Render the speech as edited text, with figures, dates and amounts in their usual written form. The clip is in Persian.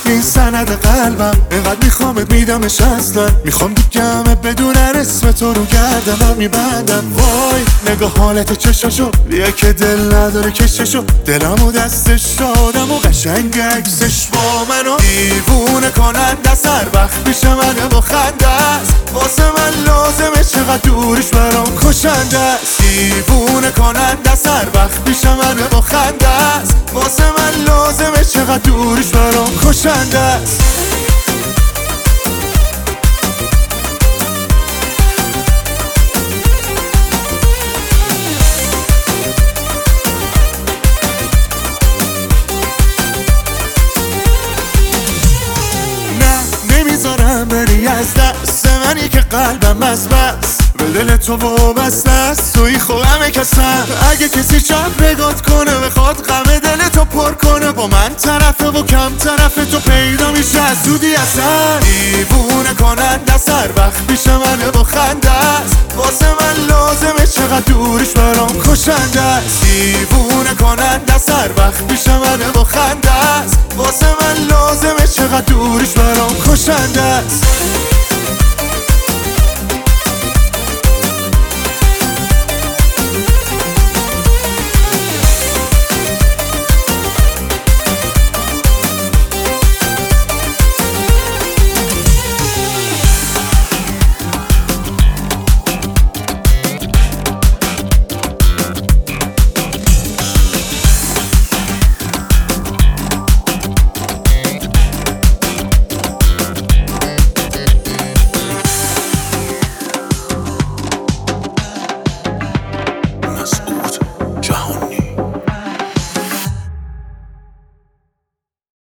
این سند قلبم، اینقدر میخوامت میدمش اصلا. میخوام بگمه بدونن اسم تو رو گردم میبندم. وای نگاه حالت چشاشو، بیا که دل نداره کششو. دلمو دستش دادم و قشنگ عکسش با منو دیوونه کنند از هر وقت پیش منه با خنده است. واسه من لازمه چقدر دورش برام کشنده است. دیوونه کنند از هر وقت پیش منه با خنده است. واسه من لازمه چقدر دورش برام کشنده است. نمیذارم بری از دست منی که قلبم از بس به دل تو وابسته است. توی خودم کسم، اگه کسی شب نگات کنه بخواد غم دل تو پر کنه، با من طرفه و کم طرفه تو پیدا میشه از زودی اصلا. دیوونه کنند از هر وقت پیش منه با خنده است. واسه من لازمه چقدر دورش برام کشنده است. دیوونه کنند از هر وقت پیش منه با خنده است. واسه من لازمه چقدر دورش برام کشنده است.